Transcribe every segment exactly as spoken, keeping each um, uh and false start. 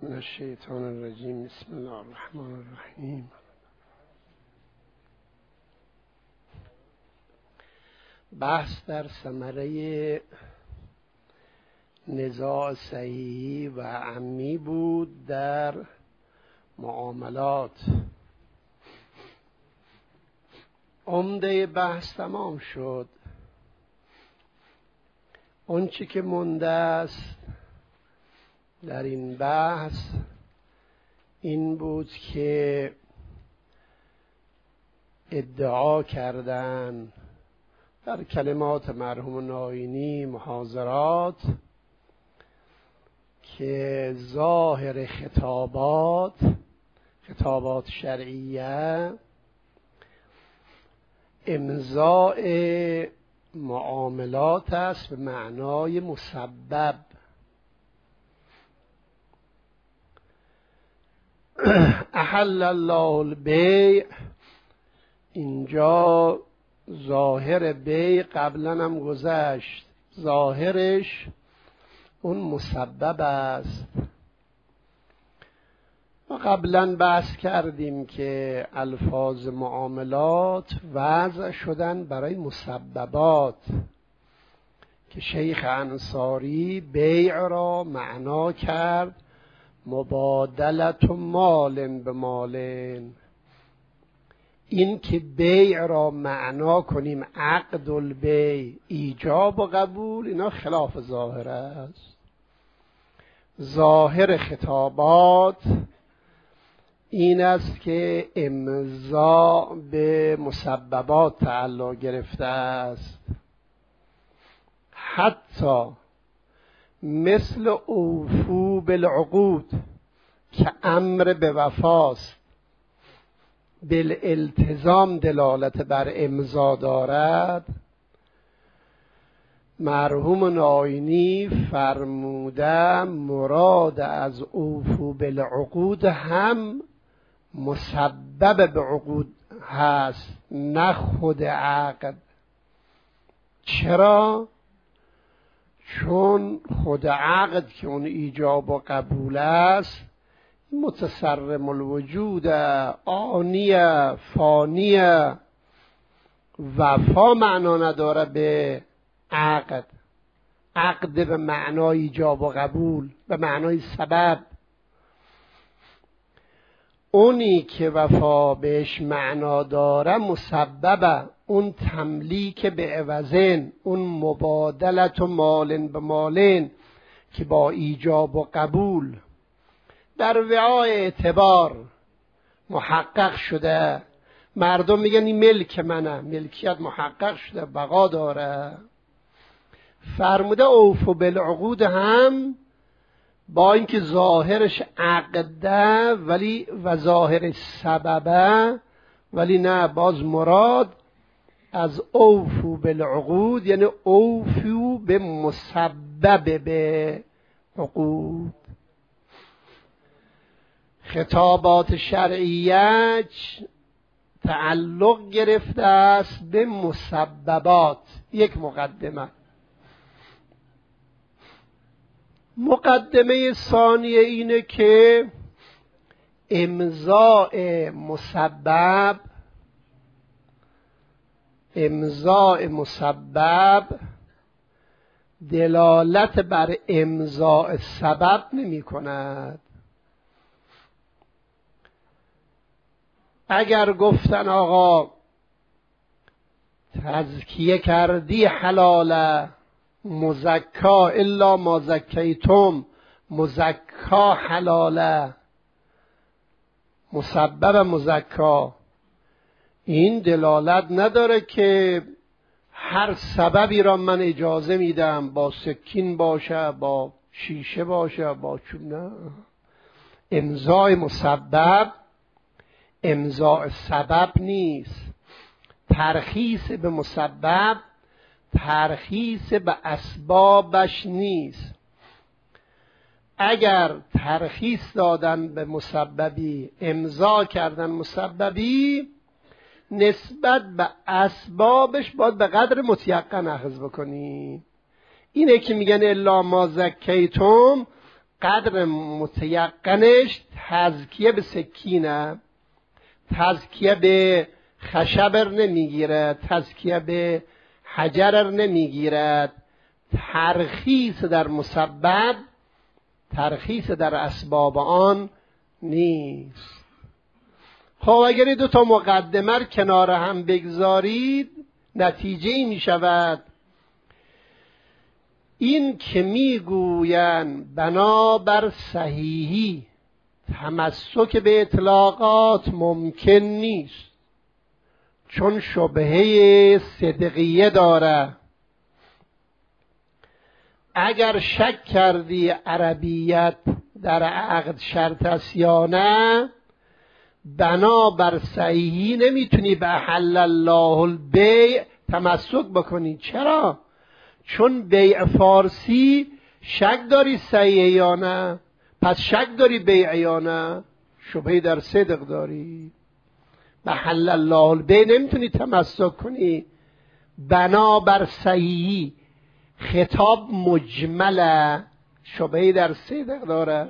من الشیطان الرجیم. بسم الله الرحمن الرحیم. بحث در ثمره نزاع صحیحی و عمی بود در معاملات. عمده بحث تمام شد. اون چی که مونده است در این بحث این بود که ادعا کردن در کلمات مرحوم ناینی محاضرات که ظاهر خطابات خطابات شرعیه امضاء معاملات است به معنای مسبب. احل الله البیع، اینجا ظاهر بیع قبلا هم گذشت، ظاهرش اون مسبب است و قبلا بحث کردیم که الفاظ معاملات وضع شدن برای مسببات که شیخ انصاری بیع را معنا کرد مبادلت مال به مال. این که بیع را معنا کنیم عقد البیع، ایجاب و قبول، اینا خلاف ظاهر است. ظاهر خطابات این است که امضا به مسببات تعلق گرفته است، حتی مثل اوفو بالعقود که امر به وفاست، بالالتزام دلالت بر امضا دارد. مرحوم ناینی فرموده مراد از اوفو بالعقود هم مسبب به عقود هست، نه خود عقد. چرا؟ چون خود عقد که اون ایجاب و قبول است متصرم الوجود، آنیه، فانیه. وفا معنا نداره به عقد. عقد به معنای ایجاب و قبول، به معنای سبب. اونی که وفا بهش معنا داره مسببه، اون تملیک به عوضین، اون مبادلت و مالن به مالن که با ایجاب و قبول در وعای اعتبار محقق شده. مردم میگن این ملک منه، ملکیت محقق شده، بقا داره. فرموده اوفو بالعقود هم با اینکه ظاهرش عقده ولی و ظاهرش سببه، ولی نه، باز مراد از اوفو بالعقود یعنی اوفو به مسبب به عقود. خطابات شرعیه تعلق گرفته است به مسببات. یک مقدمه. مقدمه ثانیه اینه که امضاء مسبب امضاء مسبب دلالت بر امضاء سبب نمی کند. اگر گفتن آقا تزکیه کردی حلاله، مزکا الا ما زکیتم، مزکا حلاله، مسبب مزکا، این دلالت نداره که هر سببی را من اجازه میدم، با سکین باشه، با شیشه باشه، با چوب. نه، امضای مسبب امضاء سبب نیست. ترخیص به مسبب ترخیص به اسبابش نیست. اگر ترخیص دادن به مسببی، امضا کردن مسببی، نسبت به اسبابش باید به قدر متیقن اخذ بکنی. اینه که میگن الا ما زکیتم، قدر متیقنش تزکیه به سکینه، تزکیه به خشبر نمیگیرد، تزکیه به حجرر نمیگیرد، ترخیص در مسبب، ترخیص در اسباب آن نیست. خب اگر دو تا مقدمه کنار هم بگذارید نتیجه ای می شود این که می گویند بنابر صحیحی تمسک به اطلاقات ممکن نیست، چون شبهه صدقیه داره. اگر شک کردی عربیت در عقد شرط است یا نه، بنابر صحیحی نمیتونی به احل الله البیع تمسک بکنی. چرا؟ چون بیع فارسی شک داری صحیح یا نه، پس شک داری بیع یا نه، شبهه در صدق داری، به احل الله البیع نمیتونی تمسک کنی. بنابر صحیحی خطاب مجمله، شبهه در صدق داره.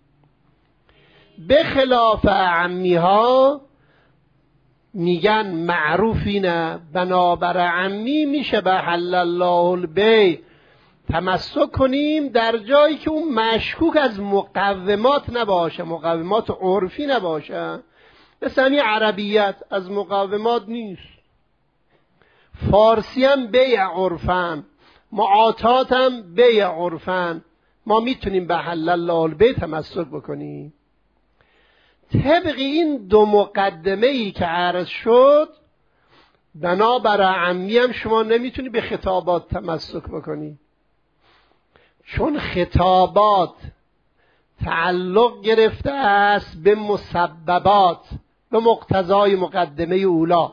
به خلاف اعمی ها میگن معروفینه، بنابر اعمی میشه به حل الله البیع تمسک کنیم در جایی که اون مشکوک از مقومات نباشه، مقومات عرفی نباشه. مثل همین عربیت از مقومات نیست، فارسی هم بیع عرفن، معاطات هم بیع عرفن، ما میتونیم به حل الله البیع تمسک بکنیم. طبق این دو مقدمه ای که عرض شد، بنابر اعمی هم شما نمیتونی به خطابات تمسک بکنی، چون خطابات تعلق گرفته است به مسببات، به مقتضای مقدمه اولا.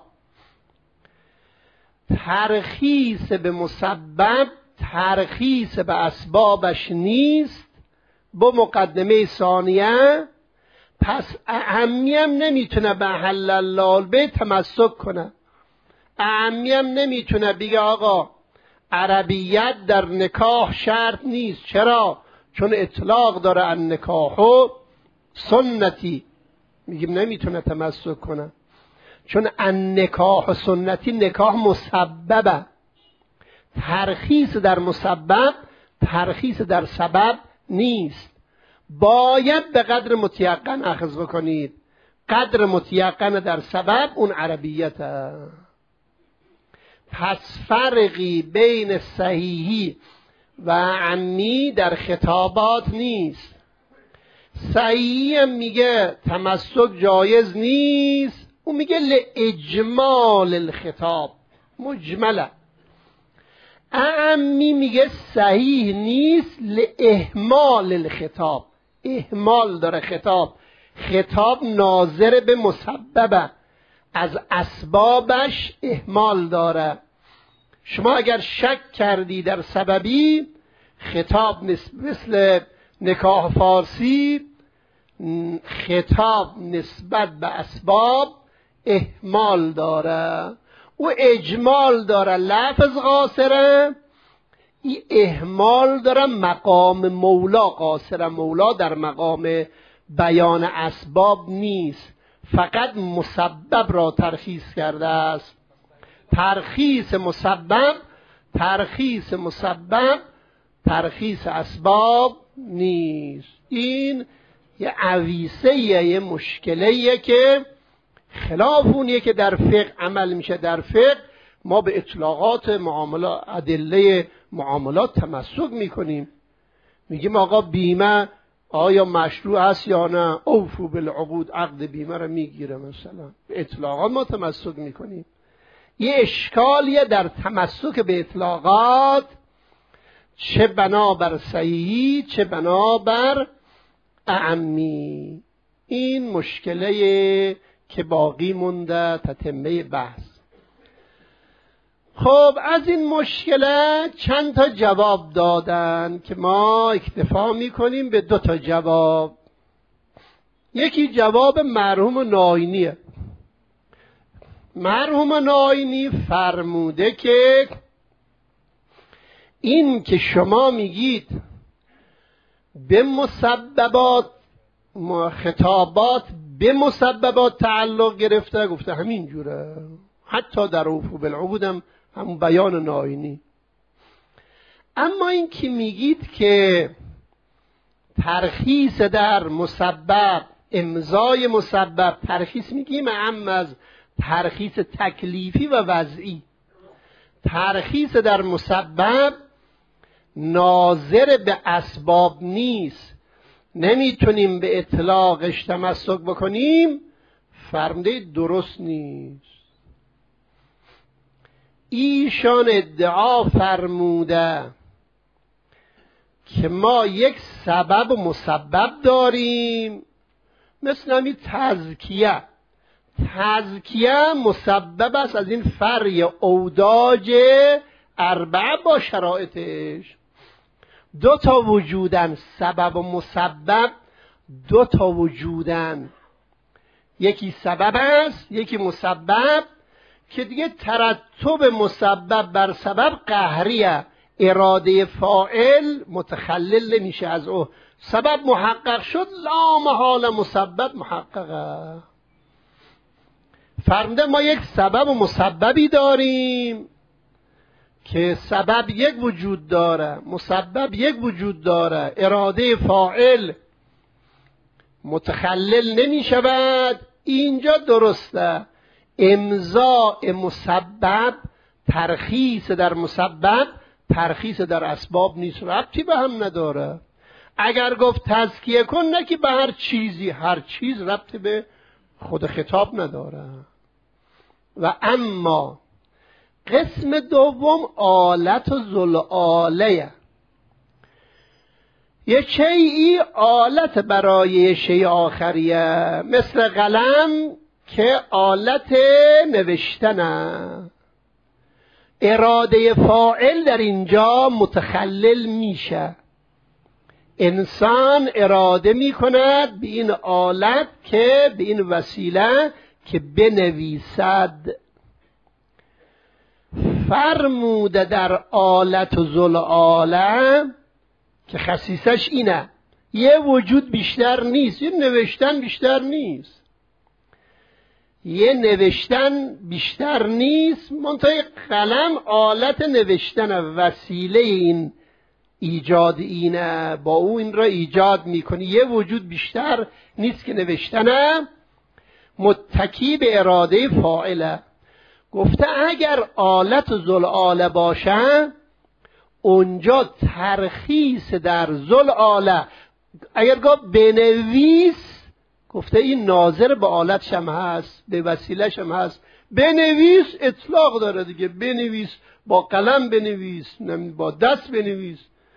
ترخیص به مسبب ترخیص به اسبابش نیست با مقدمه ثانیه. پس اعمی هم نمیتونه به حل الله البیع تمسک کنه. اعمی هم نمیتونه بگه آقا عربیت در نکاح شرط نیست. چرا؟ چون اطلاق داره النکاح و سنتی، میگیم نمیتونه تمسک کنه، چون النکاح و سنتی نکاح مسببه. ترخیص در مسبب ترخیص در سبب نیست. باید به قدر متیقن اخذ بکنید. قدر متیقن در سبب اون عربیت هست. پس فرقی بین صحیحی و عمی در خطابات نیست. صحیحی هم میگه تمسک جایز نیست، اون میگه لاجمال الخطاب، مجمله. عمی میگه صحیح نیست لاهمال الخطاب، اهمال داره خطاب، خطاب ناظر به مسببه، از اسبابش اهمال داره. شما اگر شک کردی در سببی، خطاب مثل نکاح فارسی خطاب نسبت به اسباب اهمال داره و اجمال داره، لفظ قاصره، این اهمال داره مقام مولا قاصره. مولا در مقام بیان اسباب نیست، فقط مسبب را ترخیص کرده است. ترخیص مسبب ترخیص مسبب ترخیص اسباب نیست. این یه عویسه، یه مشکلیه که خلاف اونیه که در فقه عمل میشه. در فقه ما به اطلاقات معاملات، ادله معاملات تمسک میکنیم، میگیم آقا بیمه آیا مشروع است یا نه، اوفو بالعقود، عقد بیمه رو میگیره. مثلا به اطلاقات ما تمسک میکنیم. یه اشکالیه در تمسک به اطلاقات، چه بنابر صحیحی چه بنابر اعمی. این مشکله که باقی مونده تتمه بحث. خب از این مشکله چند تا جواب دادن که ما اکتفا میکنیم به دو تا جواب. یکی جواب مرحوم ناینیه. مرحوم ناینی فرموده که این که شما میگید به مسببات خطابات به مسببات تعلق گرفته، گفته همین جوره. حتی در اوفو بالعقود هم همون بیان ناینی. اما این که میگید که ترخیص در مسبب، امضای مسبب، ترخیص میگیم اعم از ترخیص تکلیفی و وضعی. ترخیص در مسبب ناظر به اسباب نیست، نمیتونیم به اطلاقش تمسک بکنیم، فرموده درست نیست. ایشان ادعا فرموده که ما یک سبب و مسبب داریم، مثل همین تزکیه. تزکیه مسبب است از این فرع اوداج اربعه با شرایطش. دو تا وجودن، سبب و مسبب دو تا وجودن، یکی سبب است یکی مسبب، که دیگه ترتب مسبب بر سبب قهریه، اراده فاعل متخلل نمیشه از او. سبب محقق شد لا محال مسبب محققه. فرموده ما یک سبب و مسببی داریم که سبب یک وجود داره، مسبب یک وجود داره، اراده فاعل متخلل نمی شود. اینجا درسته، امضاء مسبب ترخیص در مسبب ترخیص در اسباب نیست، ربطی به هم نداره. اگر گفت تزکیه کن، نه که به هر چیزی، هر چیز ربطی به خود خطاب نداره. و اما قسم دوم آلت و ذوالآله، یه شیئی آلت برای شیء آخریه، مثل قلم که آلت نوشتنه. اراده فاعل در اینجا متخلل میشه. انسان اراده میکند به این آلت، که به این وسیله که بنویسد. فرموده در آلت و ذوالآله که خصیصش اینه، یه وجود بیشتر نیست، یه نوشتن بیشتر نیست، یه نوشتن بیشتر نیست. منتهی قلم آلت نوشتن، وسیله این ایجاد اینه، با او این را ایجاد میکنی. یه وجود بیشتر نیست که نوشتنه، متکی به اراده فاعله. گفته اگر آلت ذوالآله باشه، اونجا ترخیص در ذوالآله. اگر گفت بنویس، گفته این ناظر به آلتش هم هست، به وسیلهش هم هست. بنویس اطلاق داره دیگه، بنویس با قلم بنویس، با دست بنویس.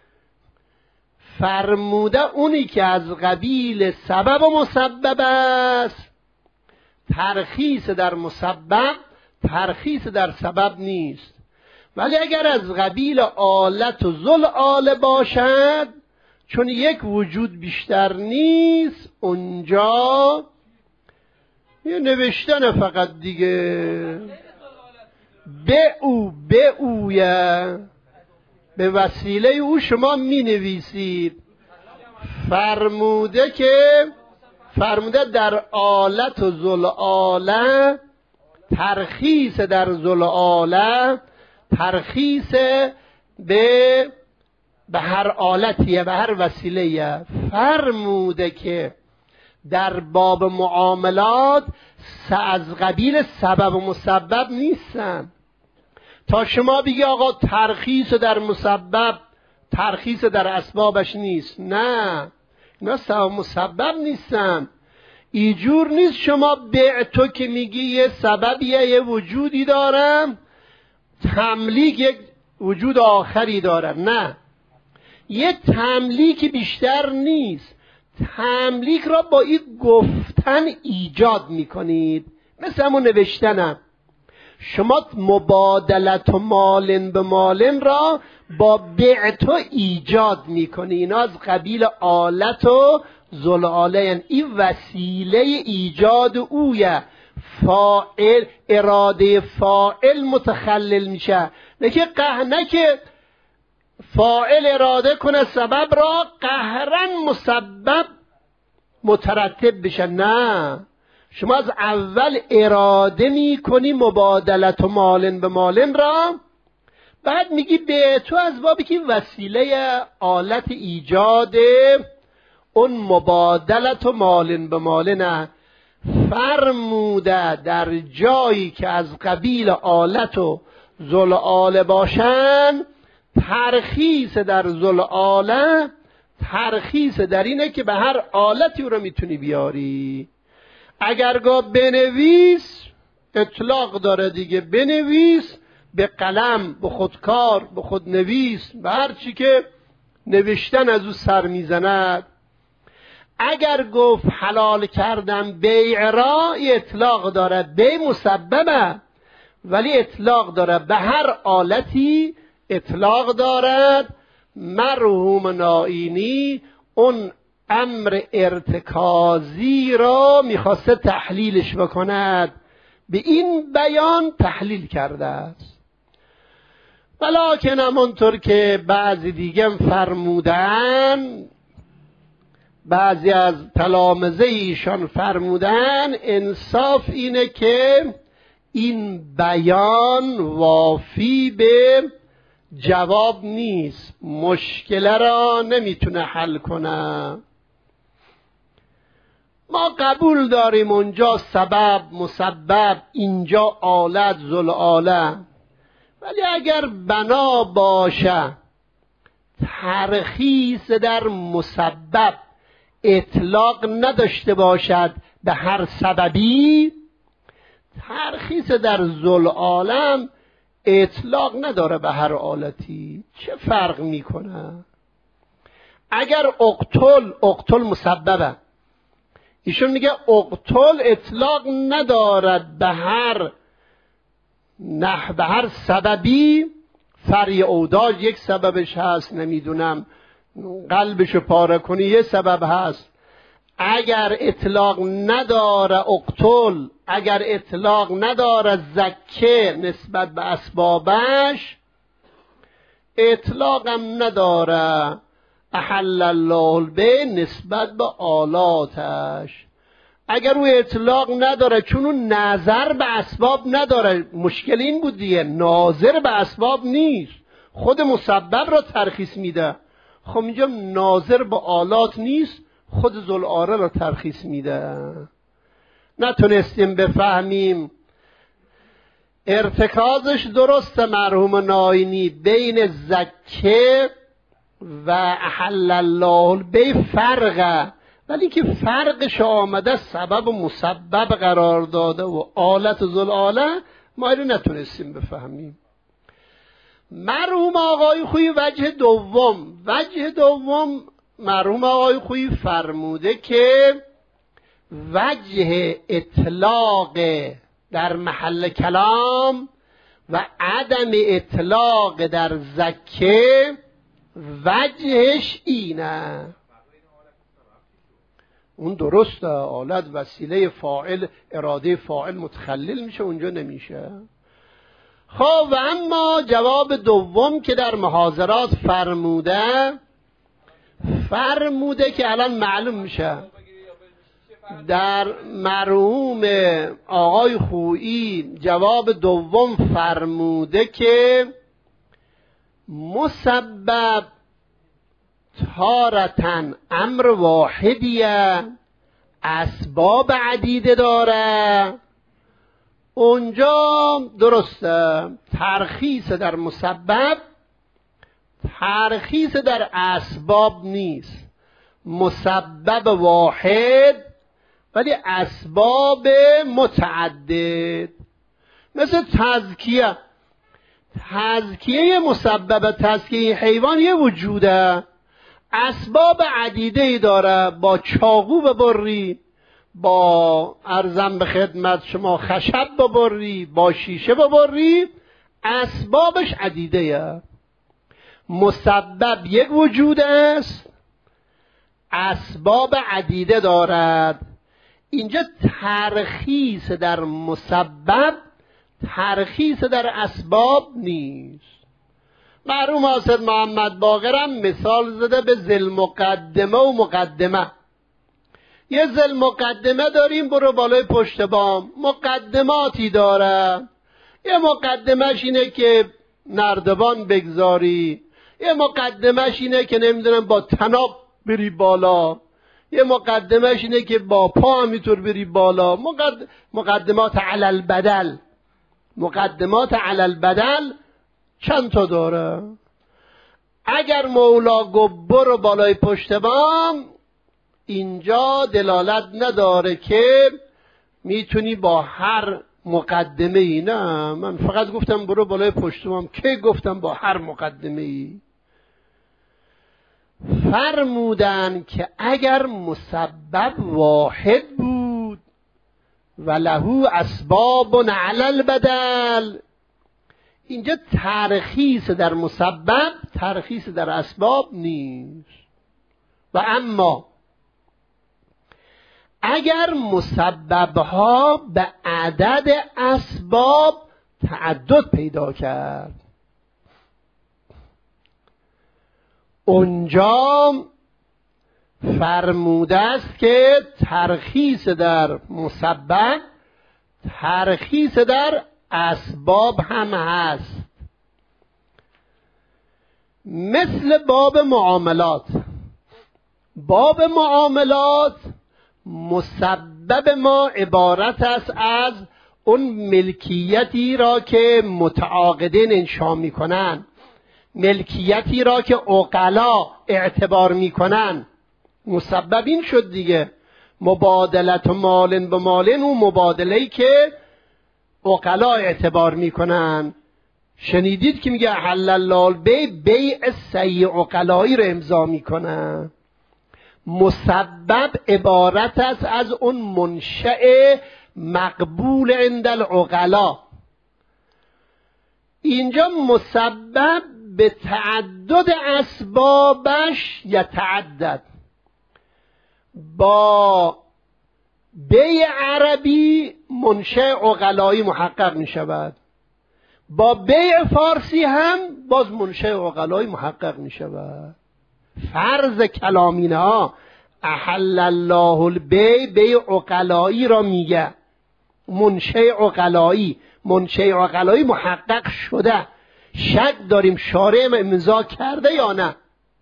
فرموده اونی که از قبیل سبب و مسبب است، ترخیص در مسبب ترخیص در سبب نیست. ولی اگر از قبیل آلت و ذوالآله باشد، چون یک وجود بیشتر نیست، اونجا یه نوشتن فقط دیگه. به او به اویه، به وسیله او شما می نویسید. فرموده که فرموده در آلت و ذوالآله، ترخیص در ذوالآله ترخیص به به هر آلتیه، به هر وسیله‌ایه. فرموده که در باب معاملات از قبیل سبب و مسبب نیستن. تا شما بگی آقا ترخیص در مسبب ترخیص در اسبابش نیست، نه، اینا سبب و مسبب نیستن. اینجور نیست شما به تو که میگی یه سببیه، یه وجودی دارم، تملیک یک وجود آخری داره. نه، یه تملیک بیشتر نیست. تملیک را با این گفتن ایجاد میکنید، مثل همون نوشتنم. شما مبادلت و مالن به مالن را با بعتو ایجاد میکنی. اینا از قبیل آلت و ذوالآله، یعنی این وسیله ایجاد اویه. فاعل اراده فاعل متخلل میشه، نه که قهنه که فاعل اراده کنه سبب را قهرن مسبب مترتب بشه. نه، شما از اول اراده می کنی مبادلت و مالن به مالن را، بعد میگی به تو از بابی که وسیله آلت ایجاد اون مبادلت و مالن به مالن فرموده در جایی که از قبیل آلت و ذوالآله باشن. ترخیص در ذوالآله ترخیص در اینه که به هر آلتی رو میتونی بیاری. اگر گاه بنویس اطلاق داره دیگه، بنویس، به قلم، به خودکار، به خودنویس، به هر چی که نوشتن از او سر میزند. اگر گفت حلال کردم بیع را، اطلاق داره، بیع مسببه ولی اطلاق داره به هر آلتی اطلاق دارد. مرحوم نائینی اون امر ارتکازی را میخواسته تحلیلش بکند، به این بیان تحلیل کرده است. ولکن همونطور که بعضی دیگه فرمودن، بعضی از تلامذه ایشان فرمودن، انصاف اینه که این بیان وافی به جواب نیست، مشکل را نمیتونه حل کنه. ما قبول داریم اونجا سبب مسبب، اینجا آلت ذوالآله، ولی اگر بنا باشه ترخیص در مسبب اطلاق نداشته باشد به هر سببی، ترخیص در ذوالعالم اطلاق نداره به هر آلتی. چه فرق میکنه؟ اگر اقتل اقتل مسببه، ایشون میگه اقتل اطلاق ندارد به هر نه به هر سببی. فری اوداج یک سببش هست، نمیدونم قلبشو پاره کنی یه سبب هست. اگر اطلاق نداره اقتل، اگر اطلاق نداره زکه نسبت به اسبابش، اطلاقم نداره احل الله البیع نسبت به آلاتش. اگر او اطلاق نداره چون اون نظر به اسباب نداره، مشکل این بود دیگه، ناظر به اسباب نیست، خود مسبب را ترخیص میده. خب اینجا ناظر به آلات نیست، خود ذوالآله را ترخیص میده. نتونستیم بفهمیم ارتکازش درست مرحوم نائینی بین زکه و احل الله البیع فرقه، ولی که فرقش آمده سبب و مسبب قرار داده و آلت ذوالآله، ما اینو نتونستیم بفهمیم. مرحوم آقای خویی وجه دوم وجه دوم مرحوم آقای خویی فرموده که وجه اطلاق در محل کلام و عدم اطلاق در زکه وجهش اینه. اون درسته، آلت وسیله فاعل، اراده فاعل متخلل میشه، اونجا نمیشه. خب و اما جواب دوم که در محاضرات فرموده فرموده که الان معلوم میشه در مرحوم آقای خویی جواب دوم فرموده که مسبب تارتن امر واحدیه، اسباب عدیده داره. اونجا درسته، ترخیص در مسبب ترخیص در اسباب نیست، مسبب واحد ولی اسباب متعدد. مثل تزکیه، تزکیه مسبب تزکیه حیوان یه وجوده، اسباب عدیده داره، با چاقو ببری، با ارزم به خدمت شما خشب ببری، با شیشه ببری، اسبابش عدیده. مسبب یک وجود است، اسباب عدیده دارد. اینجا ترخیص در مسبب ترخیص در اسباب نیست. مرحوم حاسد محمد باقرم مثال زده به ذل مقدمه و مقدمه. یه ذل مقدمه داریم برو بالای پشت بام، مقدماتی داره. یه مقدمش اینه که نردبان بگذاری، یه مقدمش اینه که نمیدونم با طناب بری بالا، یه مقدمش اینه که با پا همینطور بری بالا. مقد... مقدمات علل بدل، مقدمات علل بدل چند تا داره. اگر مولا گفت برو بالای پشت بام، اینجا دلالت نداره که میتونی با هر مقدمه ای. نه، من فقط گفتم برو بالای پشت بام. کی گفتم با هر مقدمه ای؟ فرمودن که اگر مسبب واحد بود و له اسباب علی البدل، اینجا ترخیص در مسبب، ترخیص در اسباب نیست. و اما اگر مسببها به عدد اسباب تعدد پیدا کرد، اونجا فرموده است که ترخیص در مسبب ترخیص در اسباب هم هست. مثل باب معاملات. باب معاملات مسبب ما عبارت است از اون ملکیتی را که متعاقدین انشا میکنن، ملکیتی را که عقلا اعتبار میکنن. مسبب این شد دیگه، مبادلت مالن به مالن، و مبادله‌ای که عقلا اعتبار میکنن. شنیدید که میگه حل الله البیع، بیع صحیح عقلایی رو امضا میکنن. مسبب عبارت است از اون منشأ مقبول عند العقلا. اینجا مسبب به تعدد اسبابش یتعدد. با بیع عربی منشأ عقلایی محقق می شود، با بیع فارسی هم باز منشأ عقلایی محقق می شود. فرض کلامینه ها احل الله البیع، بیع عقلایی را میگه، منشأ عقلایی، منشأ عقلایی محقق شده. شک داریم شارع امضا کرده یا نه.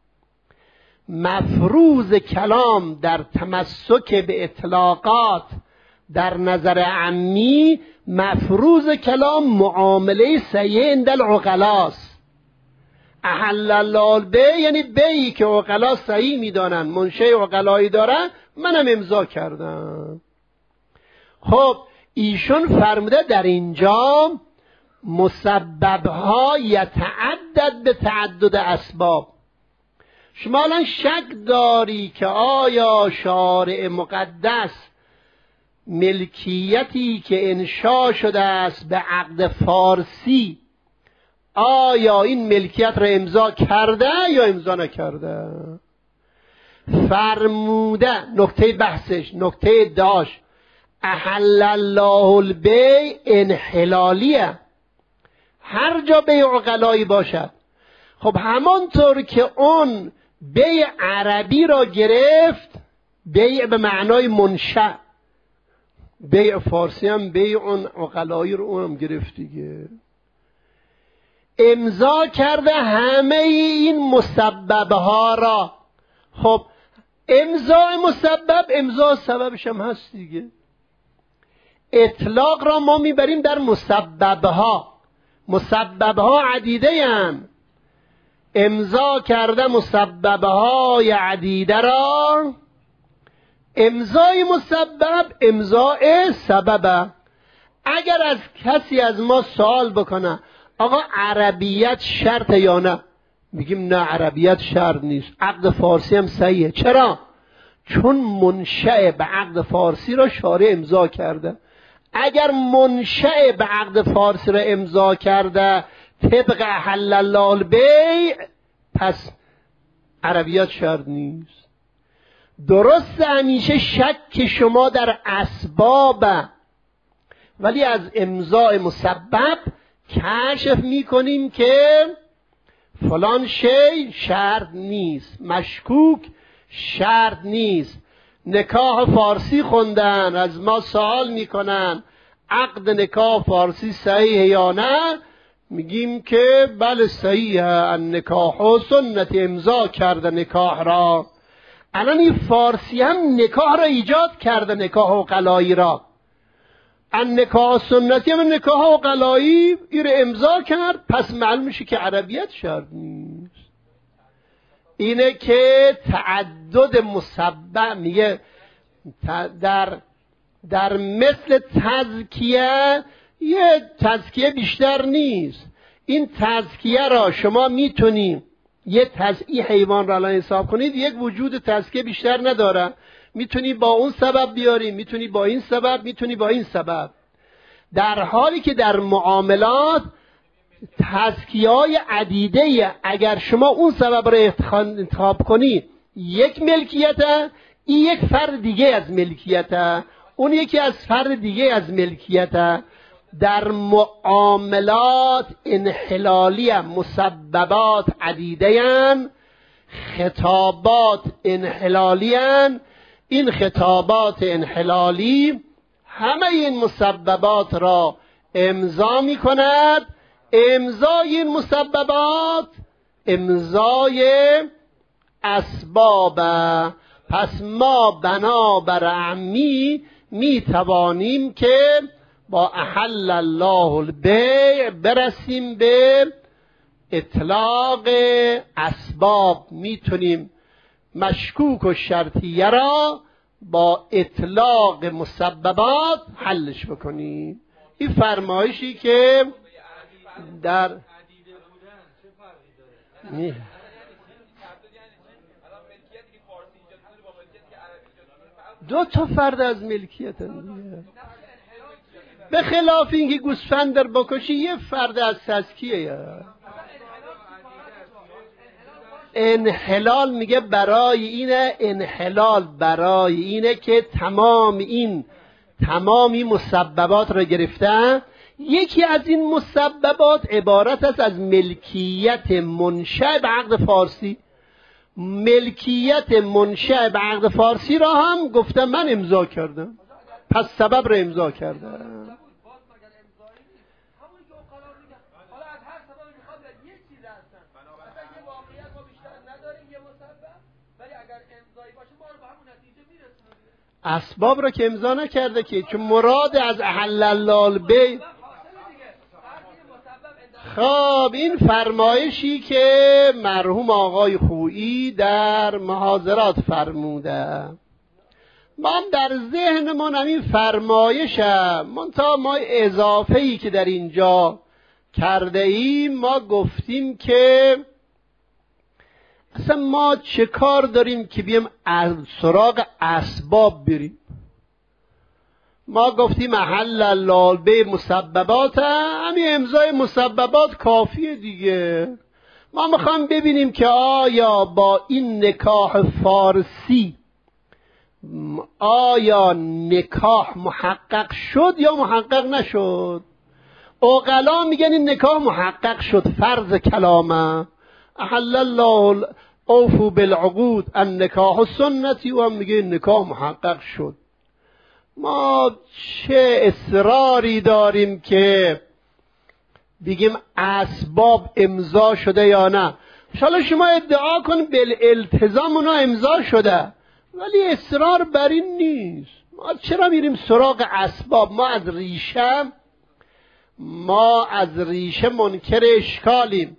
مفروض کلام در تمسک به اطلاقات در نظر عمی، مفروض کلام معامله صحیح عند العقلاست. احل الله البیع یعنی بیعی که عقلا صحیح میدانن، منشأ عقلایی دارن، منم امضا کردم. خب ایشون فرموده در اینجا مسببها یتعدد به تعدد اسباب. شما الان شک داری که آیا شارع مقدس ملکیتی که انشا شده است به عقد فارسی، آیا این ملکیت را امضا کرده یا امضا نکرده؟ فرموده نکته بحثش، نکته داش، احل الله البیع انحلالیه، هر جا بیع عقلایی باشد. خب همانطور که اون بیع عربی را گرفت، بیع به معنای منشأ، بیع فارسی هم بیع اون عقلایی رو اونم گرفت دیگه. امضا کرده همه این مسببها را. خب امضا مسبب، امضا سببش هم هست دیگه. اطلاق را ما میبریم در مسببها. مسببها عدیده هم. امضا کرده مسببهای عدیده را. امضای مسبب امضای سببه. اگر از کسی از ما سوال بکنه آقا عربیت شرط یا نه، میگیم نه عربیت شرط نیست، عقد فارسی هم صحیحه. چرا؟ چون منشأ به عقد فارسی را شارع امضا کرده. اگر منشأ به عقد فارسی را امضا کرده طبق احل الله البیع، پس عربیت شرط نیست. درست همیشه شک شما در اسباب، ولی از امضای مسبب کشف میکنیم که فلان شی شرط نیست، مشکوک شرط نیست. نکاح فارسی خوندن، از ما سوال میکنن عقد نکاح فارسی صحیح یا نه، میگیم که بله صحیحه، النکاح و سنت، امضا کرده نکاح را. الان این فارسی هم نکاح را ایجاد کرده، نکاح عقلایی را. النکاح سنتی هم نکاح عقلایی این را امضا کرد، پس معلوم میشه که عربیت شرط نیست. اینه که تعدد مسبب میگه در در مثل تزکیه یه تزکیه بیشتر نیست. این تزکیه را شما میتونی یه تزکیه حیوان را الان حساب کنید، یک وجود تزکیه بیشتر نداره، میتونی با اون سبب بیاری، میتونی با این سبب، میتونی با این سبب. در حالی که در معاملات تزکیه های عدیده، اگر شما اون سبب را انتخاب کنی یک ملکیته، این یک فرد دیگه از ملکیته، اون یکی از فرد دیگه از ملکیته. در معاملات انحلالی هم مسببات عدیده هم، خطابات انحلالی هم. این خطابات انحلالی همه این مسببات را امضا می کند. امضای این مسببات امضای اسباب. پس ما بنابر عمی می توانیم که با احل الله البیع برسیم به اطلاق اسباب. میتونیم مشکوک و شرطیه را با اطلاق مسببات حلش بکنیم. این فرمایشی که در می... دو تا فرد از ملکیت هم، به خلاف اینکه گوسفند در بکشی یه فرد از تزکیه. انحلال میگه برای اینه، انحلال برای اینه که تمام این تمامی مسببات را گرفتن. یکی از این مسببات عبارت است از ملکیت منشأ به عقد فارسی. ملکیت منشأ به عقد فارسی را هم گفتم من امضا کردم، پس سبب را امضا کردم. اسباب را که امضا نکرده که، چون مراد از احل الله البیع. خب این فرمایشی که مرحوم آقای خویی در محاضرات فرموده، ما هم در ذهنمون همین فرمایشم، منتها ما اضافه ای که در اینجا کرده ایم، ما گفتیم که اصلا ما چه کار داریم که بیم از سراغ اسباب بریم. ما گفتیم احل الله البیع مسببات، همین امضای مسببات کافیه دیگه. ما میخوام ببینیم که آیا با این نکاح فارسی آیا نکاح محقق شد یا محقق نشد. عقلا میگن این نکاح محقق شد، فرض کلامه. احل الله اوفو بالعقود النکاح سنتی، و هم میگه نکاح محقق شد. ما چه اصراری داریم که بگیم اسباب امضا شده یا نه؟ حالا شما ادعا کن بالالتزام اونا امضا شده، ولی اصرار بر این نیست. ما چرا میریم سراغ اسباب؟ ما از ریشه ما از ریشه منکر اشکالیم.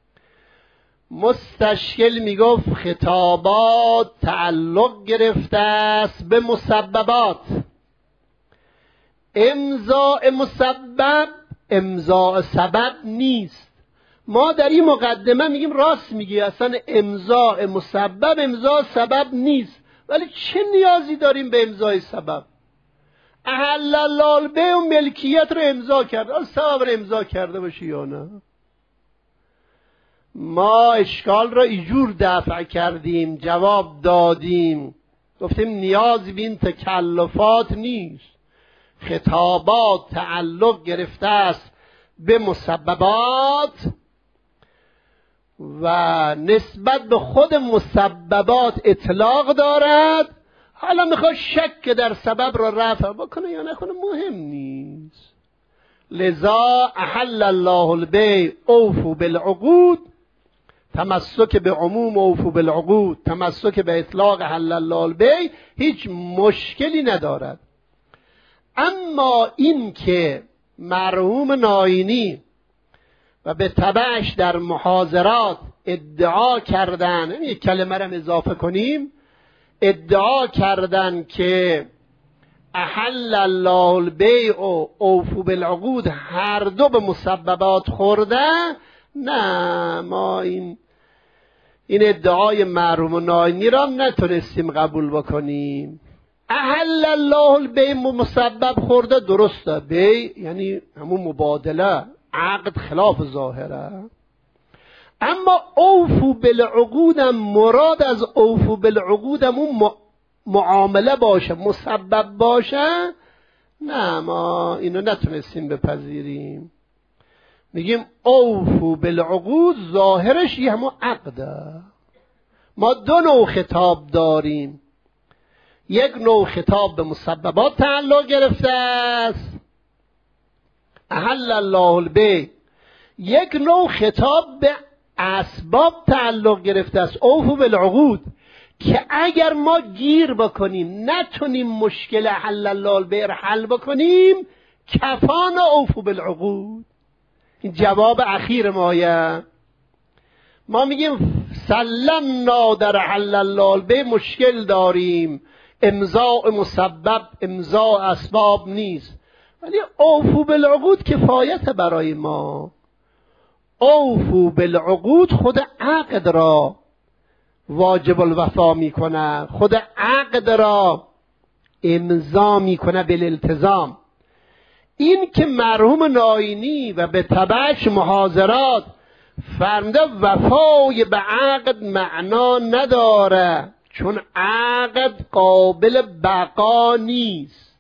مستشکل میگفت خطابات تعلق گرفته است به مسببات. امضاء مسبب امضاء سبب نیست. ما در این مقدمه میگیم راست میگی، اصلا امضاء مسبب امضاء سبب نیست، ولی چه نیازی داریم به امضای سبب؟ احل الله البیع و ملکیت رو امضا کرده، اصلا سبب رو امضا کرده باشه یا نه؟ ما اشکال را اینجور دفع کردیم، جواب دادیم، گفتیم نیازی به این تکلفات نیست. خطابات تعلق گرفته است به مسببات و نسبت به خود مسببات اطلاق دارد، حالا میخواد شک در سبب را رفع بکنه یا نکنه مهم نیست. لذا احل الله البیع اوفوا بالعقود، تمسک به عموم اوفوا بالعقود، تمسک به اطلاق احل الله البیع هیچ مشکلی ندارد. اما این که مرحوم ناینی و به تبعش در محاضرات ادعا کردن، یک کلمه را اضافه کنیم، ادعا کردن که احل الله البیع و اوفوا بالعقود هر دو به مسببات خورده، نه، ما این این ادعای مرحوم ناینی را نتونستیم قبول بکنیم. احل الله البیع مسبب خورده، درسته، بیع یعنی همون مبادله، عقد خلاف ظاهره. اما اوفوا بالعقود مراد از اوفوا بالعقود اون معامله باشه، مسبب باشه، نه، ما اینو نتونستیم بپذیریم. میگیم اوفوا بالعقود ظاهرش یه همون عقده. ما دو نوع خطاب داریم، یک نوع خطاب به مسببات تعلق گرفته است، احل الله البیع، یک نوع خطاب به اسباب تعلق گرفته است، اوفوا بالعقود، که اگر ما گیر بکنیم نتونیم مشکل احل الله البیع را حل بکنیم، کفانا اوفوا بالعقود. این جواب اخیر مایه. ما میگیم سلمنا در احل الله البیع مشکل داریم، امضاء مسبب امضاء اسباب نیست، ولی اوفوا بالعقود کفایت برای ما. اوفوا بالعقود خود عقد را واجب الوفا میکنه، خود عقد را امضا میکنه بالالتزام. این که مرحوم ناینی و به تبعش محاضرات فرموده وفای به عقد معنا نداره، چون عقد قابل بقا نیست.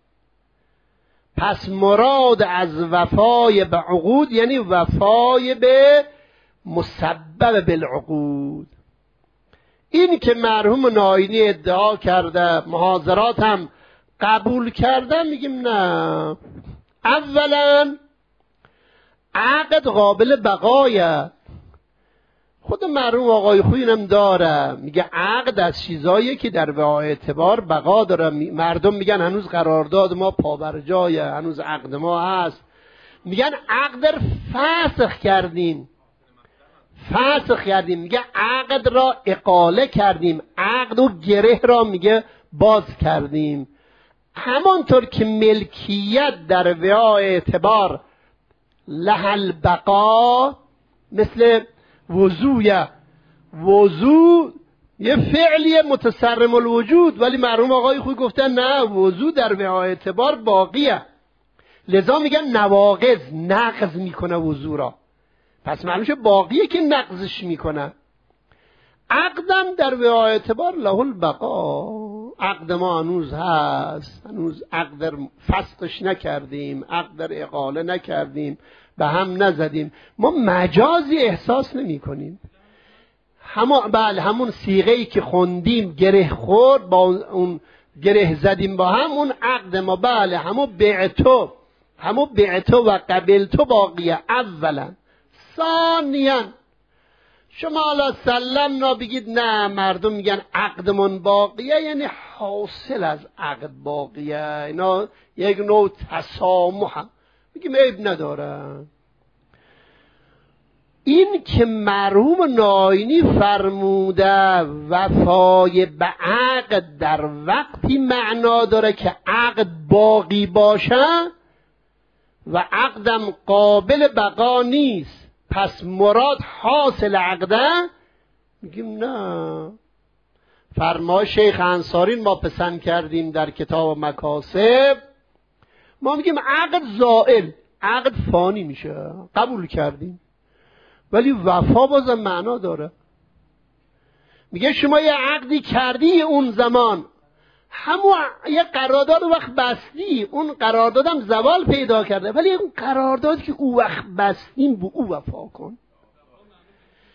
پس مراد از وفای به عقود یعنی وفای به مسبب بالعقود. این که مرحوم ناینی ادعا کرده، محاضرات هم قبول کرده، میگیم نه. اولا عقد قابل بقایه، خود مرحوم آقای خوینم داره، میگه عقد از چیزایی که در واقع اعتبار بقا داره. مردم میگن هنوز قرارداد ما پابرجایه، هنوز عقد ما هست. میگن عقد فسخ کردیم، فسخ کردیم، میگه عقد را اقاله کردیم، عقد و گره را میگه باز کردیم. همانطور که ملکیت در وعای اعتبار لحل بقا، مثل وضوع، وضوع یه فعلی متصرم الوجود، ولی مرحوم آقای خوی گفتن نه، وضوع در وعای اعتبار باقیه، لذا میگن نواقض، نقض میکنه وضوع را، پس معلومه باقیه که نقضش میکنه. عقدم در وعای اعتبار له البقا، عقد ما هنوز هست، هنوز عقد فسخش نکردیم، عقد اقاله نکردیم، به هم نزدیم، ما مجازی احساس نمی کنیم. همون بله همون صیغه‌ای که خوندیم گره خورد، با اون گره زدیم با هم، اون عقد ما بله همون بعتو، همون بعتو و قبلتو باقیه. اولا. ثانیا شما حالا سلمنا بگید نه، مردم میگن عقدمون باقیه یعنی حاصل از عقد باقیه، اینا یک نوع تسامح هم، بگیم عیب نداره. این که مرحوم ناینی فرموده وفای به عقد در وقتی معنا داره که عقد باقی باشه و عقدم قابل بقا نیست، پس مراد حاصل عقده، میگیم نه. فرمای شیخ انصاری ما پسند کردیم در کتاب مکاسب، ما میگیم عقد زائل، عقد فانی میشه، قبول کردیم، ولی وفا بازم معنا داره. میگه شما یه عقدی کردی اون زمان، همون یه قرارداد وقت بستی، اون قراردادم زوال پیدا کرده، ولی اون قرارداد که او وقت بستیم به او وفا کن.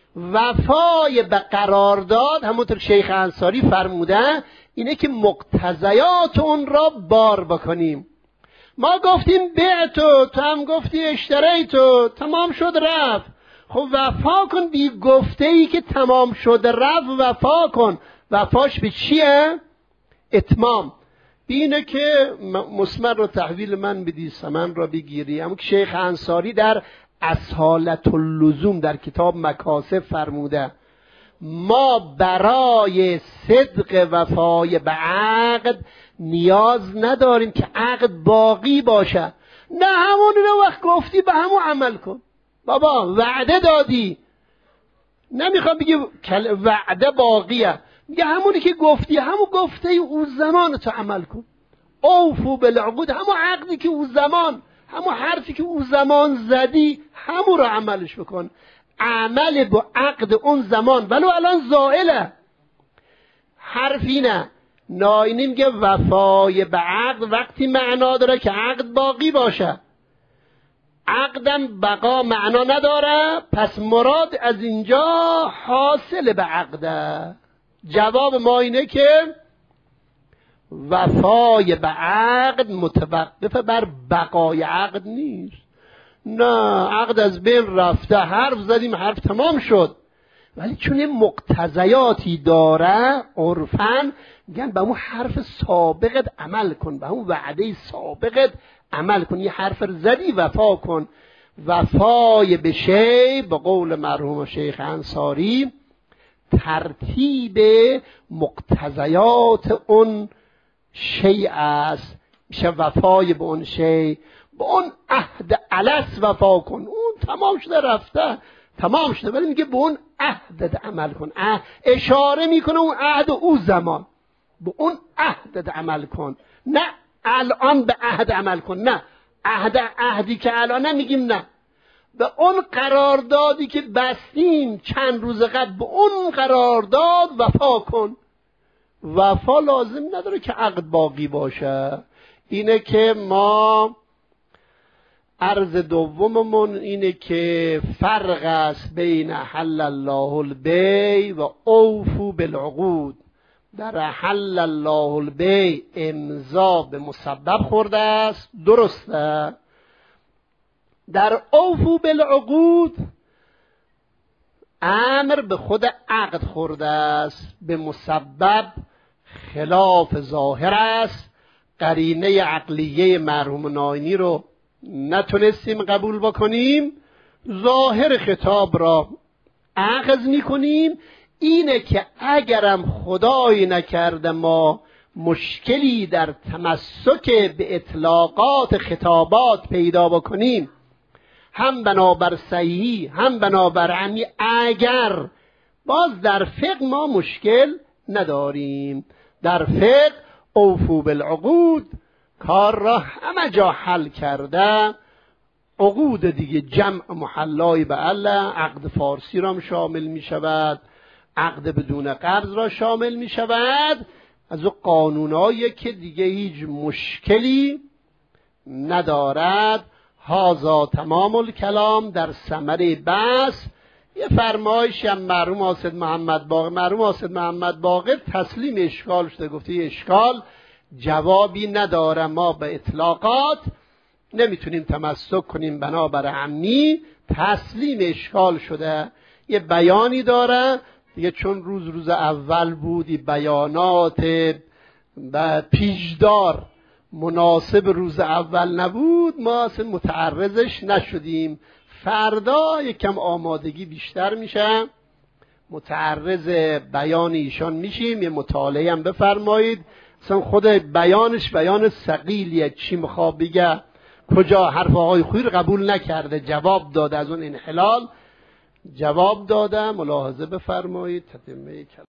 وفای به قرارداد همونطور که شیخ انصاری فرمودن اینه که مقتضیات اون را بار بکنیم. ما گفتیم بعتو، تو هم گفتی اشتریتو، تمام شد رفت. خب وفا کن بی گفته ای که تمام شد رفت، وفا کن. وفاش به چیه؟ اتمام. اینه که مسمر رو تحویل من بدی ثمن را بگیری. اما که شیخ انصاری در اصالت اللزوم در کتاب مکاسب فرموده ما برای صدق وفای به عقد نیاز نداریم که عقد باقی باشه. نه همون رو وقت گفتی به همون عمل کن. بابا وعده دادی، نمیخوام بگی وعده باقیه، میگه همونی که گفتی همون گفته او زمان تو عمل کن. اوفو بالعقود، همون عقدی که او زمان، همون حرفی که او زمان زدی همون رو عملش بکن. عمل با عقد اون زمان ولو الان زائله. حرفی نه. ناینی میگه وفای به عقد وقتی معنا داره که عقد باقی باشه. عقدم بقا معنا نداره، پس مراد از اینجا حاصل به عقده. جواب ما اینه که وفای به عقد متوقف بر بقای عقد نیست. نه، عقد از بین رفته، حرف زدیم، حرف تمام شد، ولی چون مقتضیاتی داره عرفاً میگن به اون حرف سابقت عمل کن، به اون وعده سابقت عمل کن. یه حرف زدی وفا کن. وفای به شی به قول مرحوم شیخ انصاری ترتیب مقتضیات اون شی است. میشه وفای به اون شی، به اون عهد الست وفا کن. اون تمام شده رفته، تمام شده، ولی میگه به اون عهدت عمل کن. عهد اشاره میکنه اون عهد او زمان، به اون عهدت عمل کن. نه الان به عهد عمل کن، نه عهد عهدی که الان نمیگیم، نه به اون قراردادی که بستیم چند روز قبل، به اون قرارداد وفا کن. وفا لازم نداره که عقد باقی باشه. اینه که ما عرض دوممون اینه که فرق است بین حل الله البیع و اوفو بالعقود. در حل الله البیع امضا به مسبب خورده است، درسته. در اوفو بالعقود امر به خود عقد خورده است، به مسبب خلاف ظاهر است. قرینه عقلیه مرحوم ناینی رو نتونستیم قبول بکنیم، ظاهر خطاب را اخذ میکنیم. اینه که اگرم خدای نکرده ما مشکلی در تمسک به اطلاقات خطابات پیدا بکنیم، هم بنابر صحیحی هم بنابر عمی، اگر باز در فقه ما مشکل نداریم. در فقه اوفو بالعقود کار را همه جا حل کرده. عقود دیگه جمع محلای به الله، عقد فارسی را شامل می شود، عقد بدون قرض را شامل می شود. از او قانونایی که دیگه هیچ مشکلی ندارد. هازا تمام الکلام در ثمره بحث. یه فرمایشی هم مرحوم حاسد محمد باقر مرحوم حاسد محمد باقر تسلیم اشکال شده، گفته یه اشکال جوابی نداره، ما به اطلاقات نمیتونیم تمسک کنیم بنابر عمی، تسلیم اشکال شده. یه بیانی داره دیگه، چون روز روز اول بودی بیانات پیشدار مناسب روز اول نبود، ما اصلا متعرضش نشدیم. فردا یکم آمادگی بیشتر میشه، متعرض بیان ایشان میشیم. یه مطالعه هم بفرمایید، اصلا خود بیانش بیان ثقیلیه، چی میخواد بگه، کجا حرف آقای خویی رو قبول نکرده، جواب داده، از اون انحلال جواب داده. ملاحظه بفرمایید. تتمه کلام.